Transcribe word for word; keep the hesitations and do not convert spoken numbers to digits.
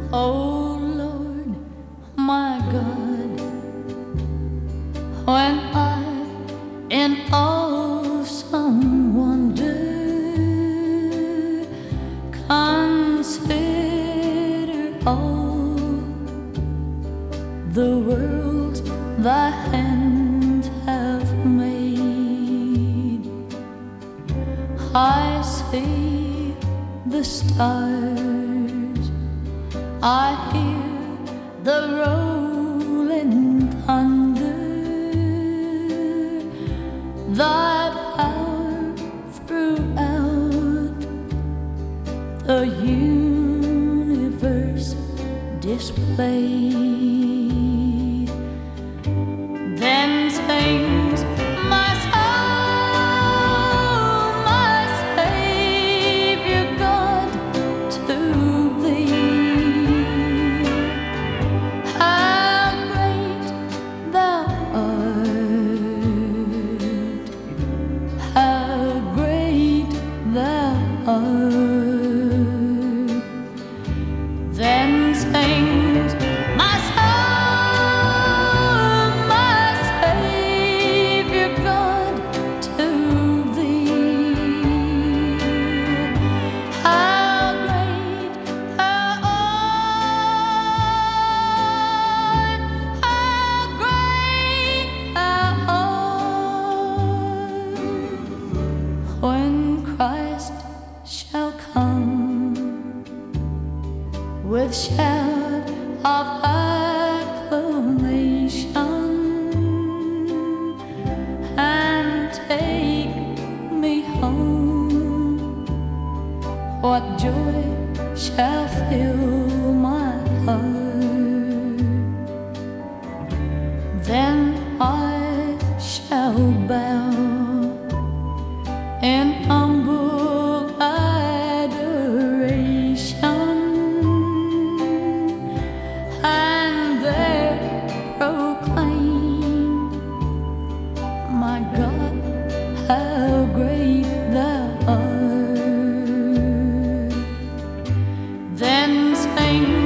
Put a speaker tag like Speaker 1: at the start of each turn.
Speaker 1: Oh Lord, my God, when I in awesome wonder consider all the worlds thy hands have made, I see the stars, I hear the rolling thunder, thy power throughout the universe displayed. Then sings my soul, my Savior God, to thee. How great thou art, how great thou art. Then sings my soul, my Savior God, to thee. How great thou art, how great thou art. When Christ shall come with shout of acclamation and take me home, what joy shall fill my heart. Then I shall bow in humble adoration and there proclaim, my God, how great thou art. Then sing